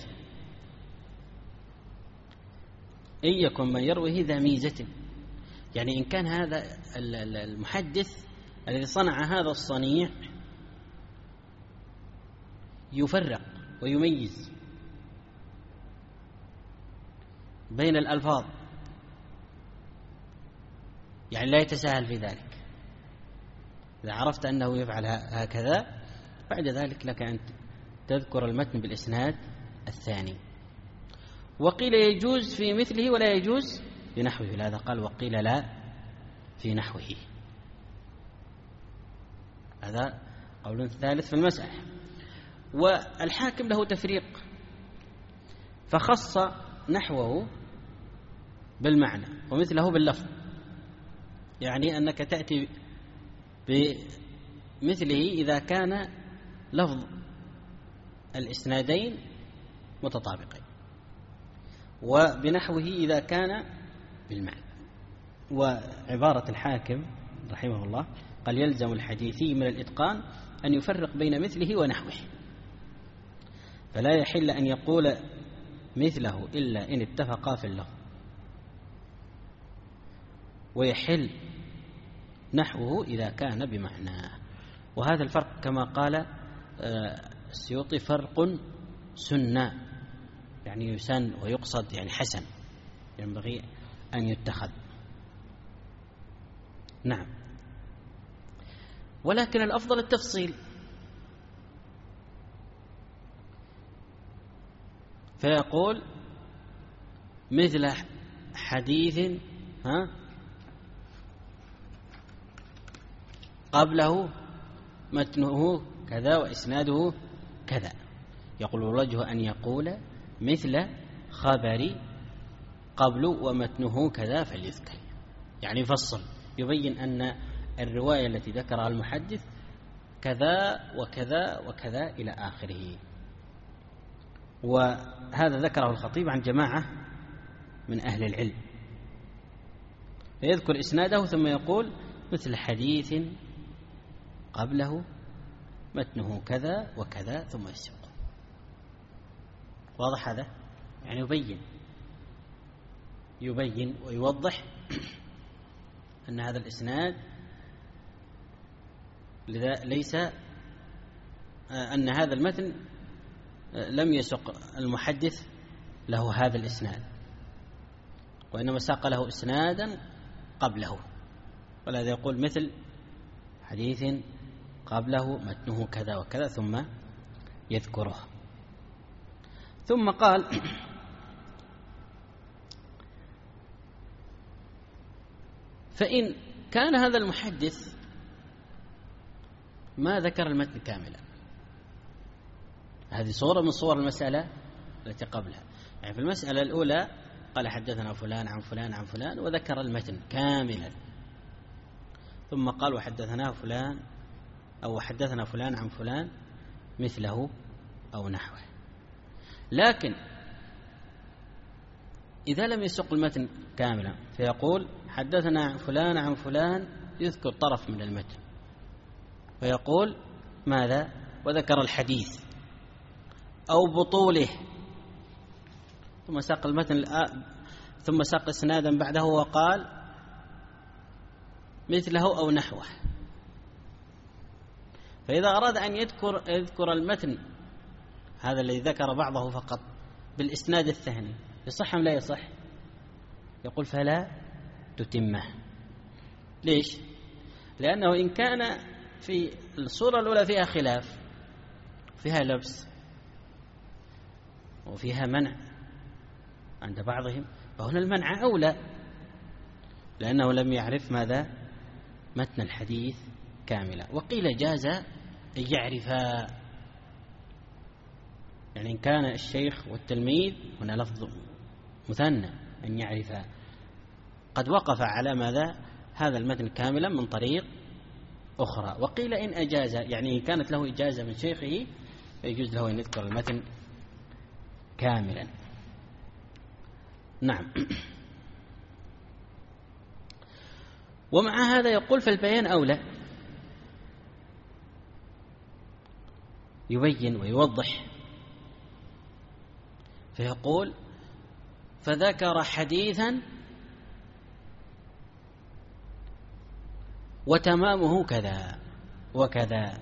إن يكن من يرويه ذا ميزة، يعني إن كان هذا المحدث الذي صنع هذا الصنيع يفرق ويميز بين الألفاظ، يعني لا يتساهل في ذلك. إذا عرفت أنه يفعل هكذا بعد ذلك لك أن تذكر المتن بالإسناد الثاني. وقيل يجوز في مثله ولا يجوز في نحوه، لهذا قال وقيل لا في نحوه. هذا قول ثالث في المسألة. والحاكم له تفريق فخص نحوه بالمعنى ومثله باللفظ، يعني أنك تأتي بمثله إذا كان لفظ الإسنادين متطابقين، وبنحوه إذا كان بالمعنى. وعبارة الحاكم رحمه الله قال يلزم الحديثي من الإتقان أن يفرق بين مثله ونحوه، فلا يحل أن يقول مثله إلا إن اتفقا في اللفظ، ويحل نحوه إذا كان بمعناه. وهذا الفرق كما قال السيوطي فرق سنة، يعني يسن ويقصد يعني حسن، ينبغي أن يتخذ. نعم، ولكن الأفضل التفصيل، فيقول مثل حديث قبله متنه كذا وإسناده كذا. يقول الوجه أن يقول مثل خبر قبل ومتنه كذا فليذكر، يعني يفصل، يبين أن الرواية التي ذكرها المحدث كذا وكذا وكذا إلى آخره. وهذا ذكره الخطيب عن جماعة من أهل العلم، فيذكر إسناده ثم يقول مثل حديث قبله متنه كذا وكذا ثم يسبق. واضح هذا؟ يعني يبين ويوضح أن هذا الإسناد ليس أن هذا المتن لم يسق المحدث له هذا الإسناد، وإنما ساق له إسنادا قبله، ولهذا يقول مثل حديث قبله متنه كذا وكذا ثم يذكره. ثم قال فإن كان هذا المحدث ما ذكر المتن كاملا، هذه صورة من صور المسألة التي قبلها. يعني في المسألة الأولى قال حدثنا فلان عن فلان عن فلان وذكر المتن كاملا، ثم قال وحدثنا فلان أو حدثنا فلان عن فلان مثله أو نحوه. لكن إذا لم يسق المتن كاملا فيقول حدثنا فلان عن فلان، يذكر طرف من المتن فيقول ماذا؟ وذكر الحديث أو بطوله، ثم ساق المتن ثم ساق إسنادا بعده وقال مثله أو نحوه. فإذا أراد أن يذكر المتن هذا الذي ذكر بعضه فقط بالإسناد الثاني يصح أم لا يصح؟ يقول فلا تتمه. ليش؟ لأنه إن كان في الصورة الأولى فيها خلاف، فيها لبس وفيها منع عند بعضهم، فهنا المنع أولى، لأنه لم يعرف ماذا؟ متن الحديث كاملة. وقيل جاز أن يعرفا، يعني إن كان الشيخ والتلميذ هنا لفظ مثنى أن يعرفا، قد وقف على ماذا هذا المتن كاملا من طريق أخرى. وقيل إن أجاز، يعني إن كانت له إجازة من شيخه يجوز له أن يذكر المتن كاملا. نعم. ومع هذا يقول فالبيان أولى، يبين ويوضح، فيقول فذكر حديثا وتمامه كذا وكذا،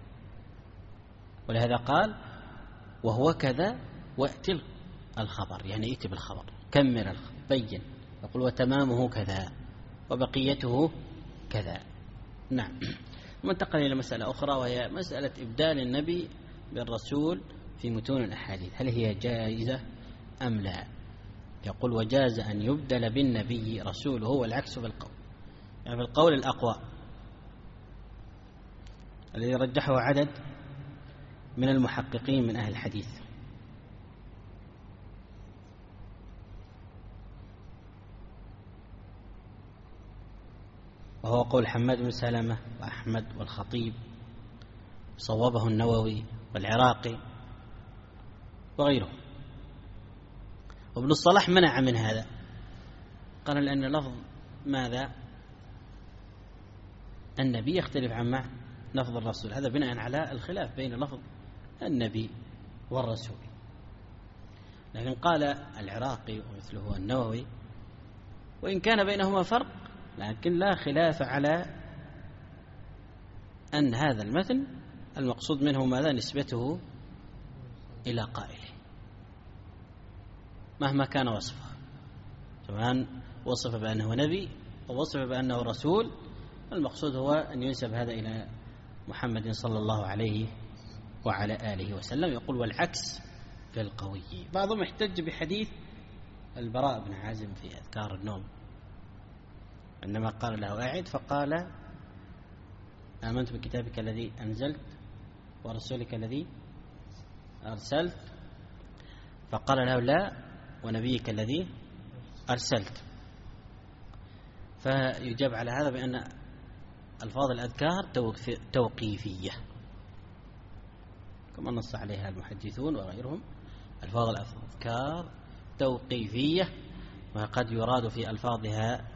ولهذا قال وهو كذا وأتي الخبر، يعني ائت بالخبر، كمل الخبر، بين، يقول وتمامه كذا وبقيته كذا. نعم. وانتقل إلى مسألة أخرى، وهي مسألة إبدال النبي بالرسول في متون الأحاديث، هل هي جائزة أم لا؟ يقول وجاز أن يبدل بالنبي رسوله، والعكس بالقول، يعني بالقول الأقوى الذي رجحه عدد من المحققين من أهل الحديث. وهو قول حماد بن سلمة وأحمد والخطيب، صوبه النووي والعراقي وغيره. وابن الصلاح منع من هذا، قال لأن لفظ ماذا النبي يختلف عن مع لفظ الرسول، هذا بناء على الخلاف بين لفظ النبي والرسول. لكن قال العراقي ومثله النووي وإن كان بينهما فرق، لكن لا خلاف على أن هذا المتن المقصود منه ماذا نسبته إلى قائله مهما كان وصفه، سواء وصف بأنه نبي أو وصف بأنه رسول، المقصود هو أن ينسب هذا إلى محمد صلى الله عليه وعلى آله وسلم. يقول والعكس في القوي. بعضهم احتج بحديث البراء بن عازم في أذكار النوم، عندما قال له أعد فقال آمنت بكتابك الذي أنزلت ورسولك الذي أرسلت، فقال له لا ونبيك الذي أرسلت. فيجاب على هذا بأن ألفاظ الأذكار توقيفية كما نص عليها المحدثون وغيرهم، ألفاظ الأذكار توقيفية، وقد يراد في ألفاظها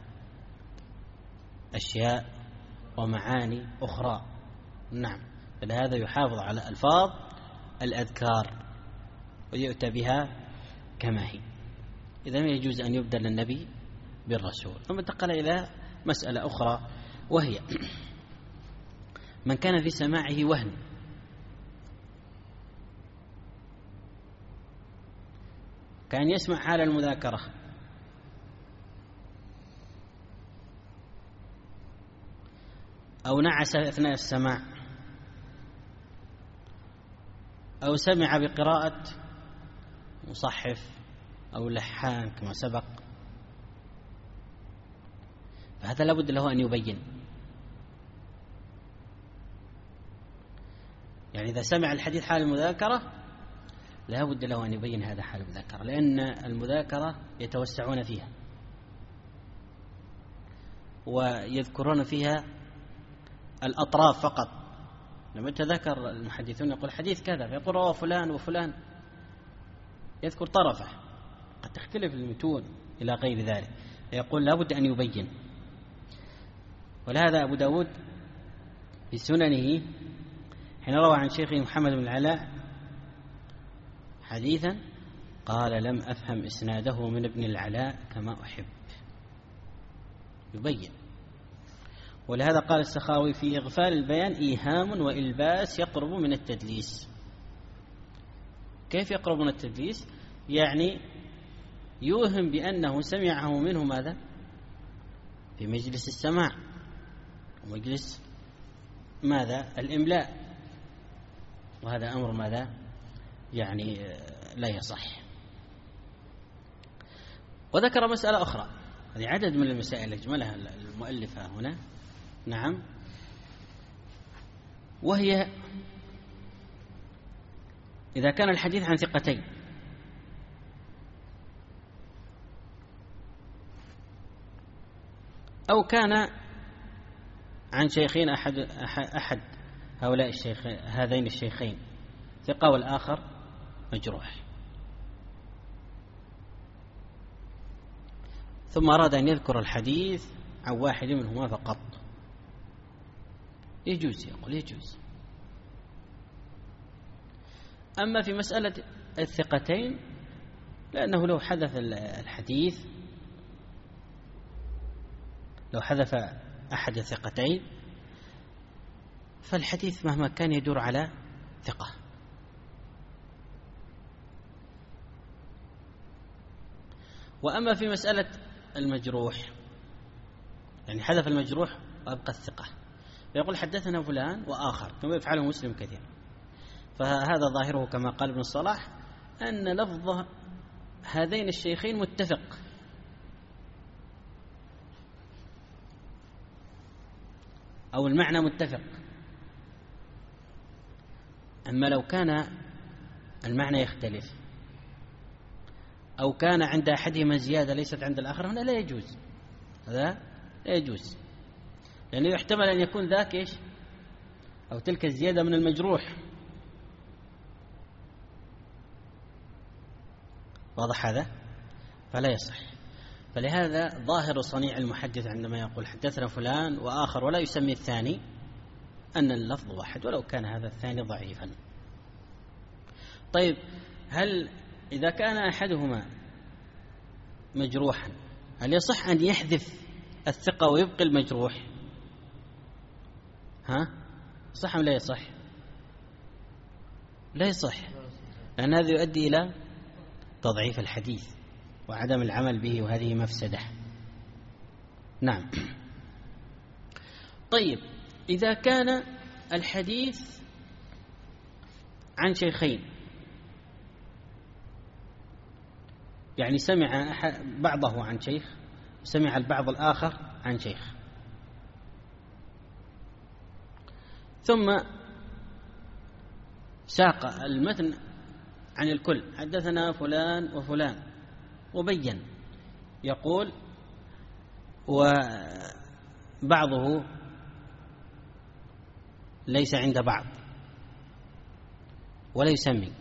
أشياء ومعاني أخرى. نعم. فلهذا يحافظ على ألفاظ الأذكار ويؤتى بها كما هي. إذا ما يجوز أن يبدل النبي بالرسول. ثم انتقل إلى مسألة أخرى، وهي من كان في سماعه وهن، كان يسمع حال المذاكرة أو نعس أثناء السماع أو سمع بقراءة مصحف أو لحان كما سبق، فهذا لابد له أن يبين. يعني إذا سمع الحديث حال المذاكرة لابد له أن يبين هذا حال المذاكرة، لأن المذاكرة يتوسعون فيها ويذكرون فيها الأطراف فقط. لما يتذكر المحدثون يقول حديث كذا فيقول رواه فلان وفلان، يذكر طرفه، قد تختلف المتون إلى غير ذلك، يقول لابد أن يبين. ولهذا أبو داود في سننه حين روى عن شيخه محمد بن العلاء حديثا قال لم أفهم إسناده من ابن العلاء كما أحب، يبين. ولهذا قال السخاوي في إغفال البيان إيهام وإلباس يقرب من التدليس. كيف يقرب من التدليس؟ يعني يوهم بأنه سمعه منه ماذا؟ في مجلس السماع ومجلس ماذا؟ الإملاء، وهذا أمر ماذا؟ يعني لا يصح. وذكر مسألة أخرى، هذه عدد من المسائل أجملها المؤلفة هنا. نعم. وهي إذا كان الحديث عن ثقتين أو كان عن شيخين أحد هؤلاء هذين الشيخين ثقة والآخر مجروح، ثم أراد أن يذكر الحديث عن واحد منهما فقط، يجوز، يقول يجوز. أما في مسألة الثقتين لأنه لو حذف الحديث، لو حذف أحد الثقتين فالحديث مهما كان يدور على ثقة. وأما في مسألة المجروح يعني حذف المجروح وأبقى الثقة، فيقول حدثنا فلان وآخر كما يفعله مسلم كثير، فهذا ظاهره كما قال ابن الصلاح أن لفظ هذين الشيخين متفق، أو المعنى متفق. أما لو كان المعنى يختلف أو كان عند أحدهما زيادة ليست عند الآخر هنا لا يجوز، هذا لا يجوز، لأنه يحتمل أن يكون ذاك إيش أو تلك الزيادة من المجروح. واضح هذا؟ فلا يصح. فلهذا ظاهر صنيع المحدث عندما يقول حدثنا فلان وآخر ولا يسمي الثاني أن اللفظ واحد ولو كان هذا الثاني ضعيفا. طيب هل إذا كان أحدهما مجروحا هل يصح أن يحذف الثقة ويبقي المجروح؟ صح أم لا يصح؟ لا يصح، لأن هذا يؤدي إلى تضعيف الحديث وعدم العمل به، وهذه مفسدة. نعم. طيب إذا كان الحديث عن شيخين، يعني سمع بعضه عن شيخ سمع البعض الآخر عن شيخ، ثم ساق المتن عن الكل حدثنا فلان وفلان وبين، يقول وبعضه ليس عند بعض ولا يسمي،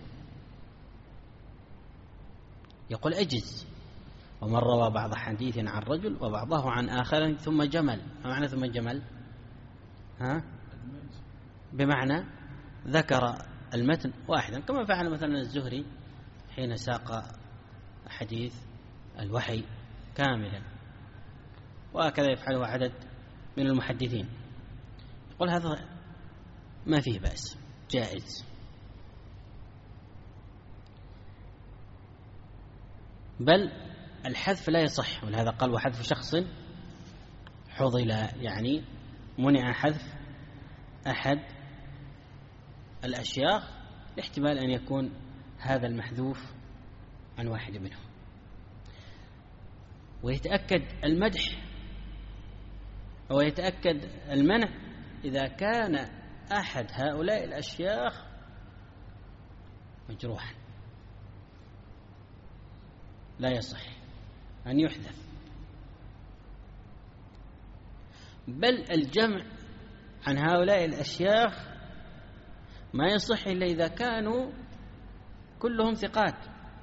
يقول أجز. ومن روى بعض حديث عن رجل وبعضه عن آخر ثم جمل. ما معنى ثم جمل؟ بمعنى ذكر المتن واحدا، كما فعل مثلا الزهري حين ساق حديث الوحي كاملا، وهكذا يفعله عدد من المحدثين. يقول هذا ما فيه بأس، جائز. بل الحذف لا يصح، ولهذا قال وحذف شخص حضل، يعني منع حذف أحد الأشياخ لاحتمال أن يكون هذا المحذوف عن واحد منهم. ويتأكد المدح أو يتأكد المنع إذا كان أحد هؤلاء الأشياخ مجروحا، لا يصح أن يحذف. بل الجمع عن هؤلاء الأشياخ ما يصح إلا إذا كانوا كلهم ثقات.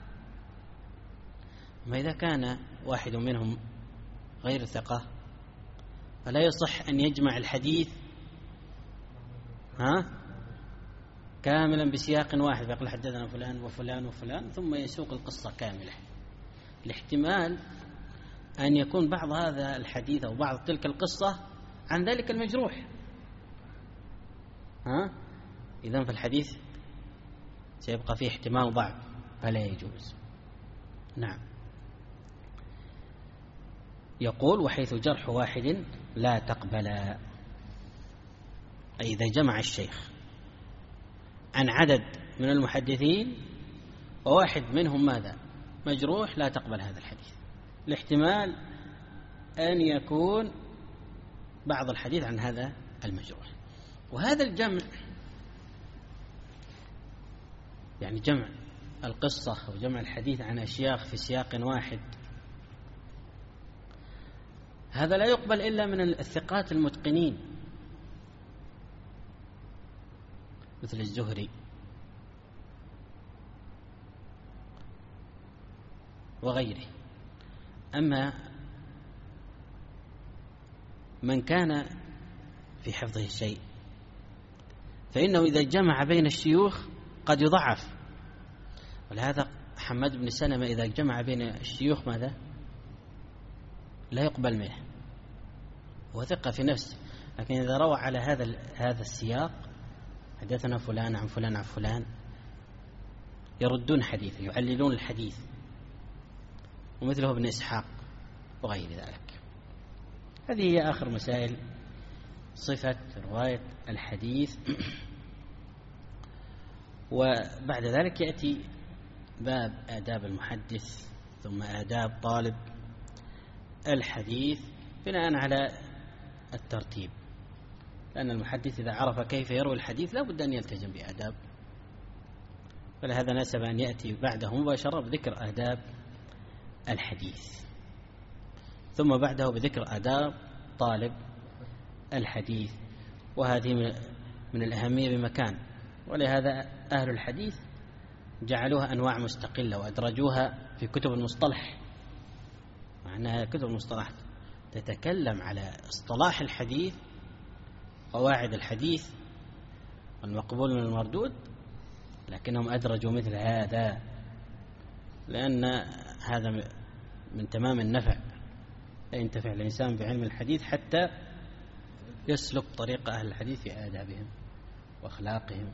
ما إذا كان واحد منهم غير ثقة فلا يصح أن يجمع الحديث كاملا بسياق واحد، يقول حدثنا فلان وفلان وفلان ثم يسوق القصة كاملة، الاحتمال أن يكون بعض هذا الحديث أو بعض تلك القصة عن ذلك المجروح. إذن فالحديث سيبقى فيه احتمال ضعف فلا يجوز. نعم. يقول وحيث جرح واحد لا تقبل، أي إذا جمع الشيخ عن عدد من المحدثين وواحد منهم ماذا مجروح لا تقبل هذا الحديث، الاحتمال أن يكون بعض الحديث عن هذا المجروح. وهذا الجمع يعني جمع القصة أو جمع الحديث عن أشياخ في سياق واحد، هذا لا يقبل إلا من الثقات المتقنين مثل الزهري وغيره. أما من كان في حفظه شيء فإنه إذا جمع بين الشيوخ قد يضعف، ولهذا حماد بن سلمة إذا جمع بين الشيوخ ماذا؟ لا يقبل منه، هو ثقة في نفسه، لكن إذا روى على هذا السياق حدثنا فلان عن فلان عن فلان يردون حديثه، يعللون الحديث، ومثله ابن إسحاق وغير ذلك. هذه هي آخر مسائل صفة رواية الحديث. وبعد ذلك يأتي باب آداب المحدث، ثم آداب طالب الحديث بناء على الترتيب، لأن المحدث إذا عرف كيف يروي الحديث لا بد أن يلتزم بآداب، فلهذا نسب أن يأتي بعده مباشرة بذكر آداب الحديث، ثم بعده بذكر آداب طالب الحديث. وهذه من الأهمية بمكان، ولهذا أهل الحديث جعلوها أنواع مستقلة وأدرجوها في كتب المصطلح، مع أنها كتب المصطلح تتكلم على اصطلاح الحديث، قواعد الحديث، المقبول من المردود، لكنهم أدرجوا مثل هذا لأن هذا من تمام النفع، لا ينتفع الإنسان بعلم الحديث حتى يسلك طريق أهل الحديث في آدابهم وأخلاقهم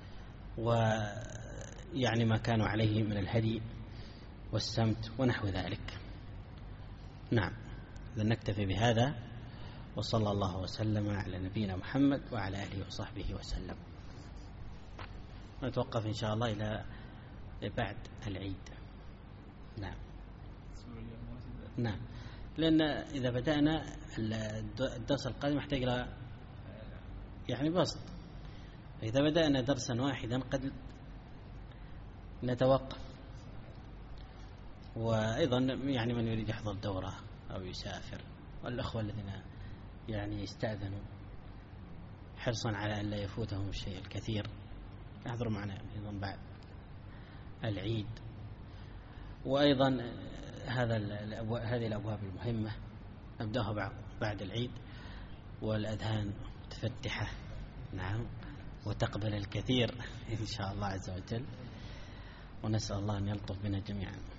ويعني ما كانوا عليه من الهدي والسمت ونحو ذلك. نعم، إذا نكتفي بهذا، وصلى الله وسلم على نبينا محمد وعلى آله وصحبه وسلم. نتوقف إن شاء الله إلى بعد العيد. نعم نعم، لأن إذا بدأنا الدرس القادم يحتاج إلى يعني بسط، فإذا بدأنا درسا واحدا قد نتوقف. وأيضا يعني من يريد يحضر دورة أو يسافر، والأخوة الذين يعني يستأذنوا حرصا على أن لا يفوتهم الشيء الكثير يحضروا معنا أيضا بعد العيد. وأيضا هذه الأبواب المهمة نبدأها بعد العيد، والأذهان متفتحة نعم وتقبل الكثير إن شاء الله عز وجل، ونسأل الله أن يلطف بنا جميعا.